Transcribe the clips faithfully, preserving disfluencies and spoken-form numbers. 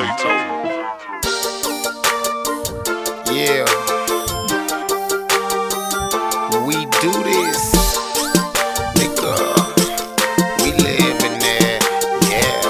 Yeah, we do this, nigga. We live in there, yeah.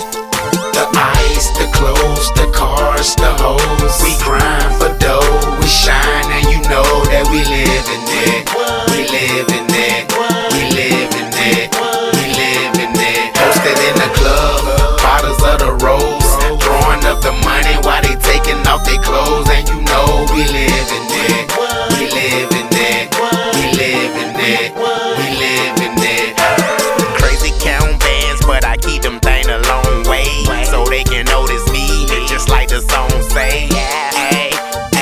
The ice, the clothes, the cars, the hoes. We grind for dough, we shine, and you know that we live in there. We live in there, we live in there, we live in there. Posted in the club, bottles of the rose, throwing up the money while they taking off their clothes, and you know we live in there. We live in there, we live in there, we live in there. Crazy count bands, but I keep them things a long way, so they can notice me, just like the song say. Hey,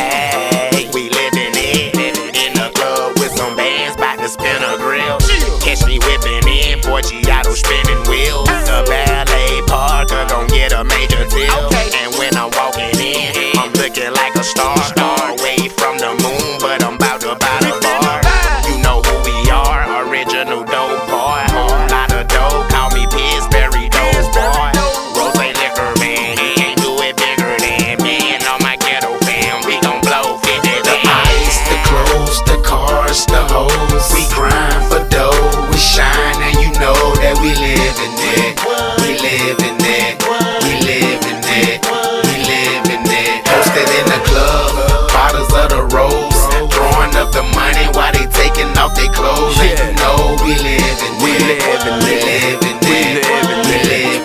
hey, we living it in the club with some bands, bout to spin a grill. Catch me whipping in Forgiato spinning wheels. The ballet parker gon' get a major deal, and when I'm walking in, I'm looking like a star. Far away from the moon, but I'm about to buy the bar. You know who we are, original dope boy. Lot of dope, call me Pillsbury dope boy. Rose liquor man, he ain't do it bigger than me. And all my ghetto fam, we gon' blow fifty. The ice, the clothes, the cars, the hoes. We grind for dough, we shine, and you know that we live in there. We live in there, we live in there, we live in there. Posted in the club, bottles of the rose, throwing up the money while they taking off their clothes, and you know we live in there. We live in there, we live in there, we live in there,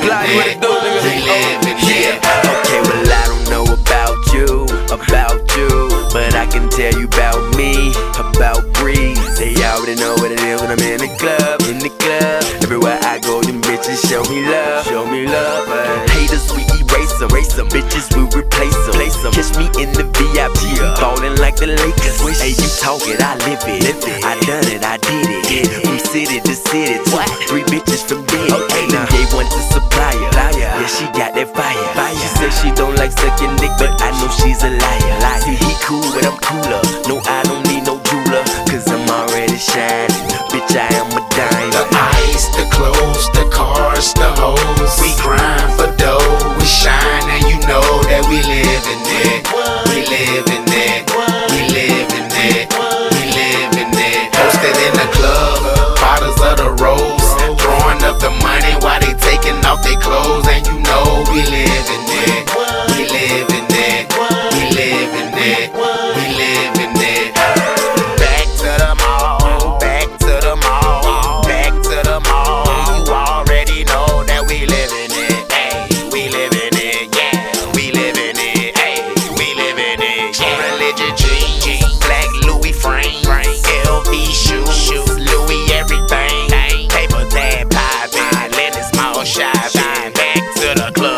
we live in there. Okay, well I don't know about you, about you, but I can tell you about me, about Breeze. They already know what it is when I'm in the club, in the club. Everywhere I go, them bitches show me love, show me love. But haters, we erase them, erase them. Bitches, we replace them, place them. Catch me in the V I P, ballin' like the Lakers. Hey, you talk it, I live it, live it. I done it, I did it. Did it. From city to city, two, three bitches from bed. Okay, now gave one to supplier. Yeah, she got that fire. fire. She said she don't like sucking dick, but I know she's a liar. liar. See, he cool, but I'm cooler. No, I don't need no jeweler, cause I'm already shining. Bitch, I am a dime. The ice, the clothes, the cars, the hoes. We grind for dough, we shine, and you know that we live in there. We live in there, we live in there, we live in there. Posted in the club, bottles of the rose, throwing up the money while they taking off their clothes, and you know we live in there. We live in there, we live in there, we live in there. Back to the mall, back to the mall, back to the mall. You already know that we live in it, ayy, we live in it, yeah, we live in it, ayy, we live in it, yeah. Religion jeans, black Louis frame, L V shoes, Louis everything, paper tag poppin', Lennon small shopping. Back to the club.